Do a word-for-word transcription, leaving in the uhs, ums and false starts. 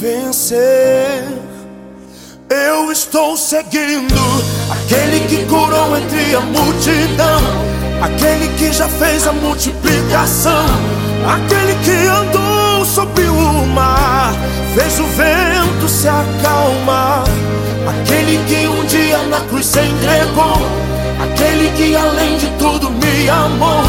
vencer. Eu estou seguindo aquele que curou entre a multidão, aquele que já fez a multiplicação, aquele que andou sobre o mar, fez o vento se acalmar, aquele que um dia na cruz se entregou, aquele que além de tudo me amou.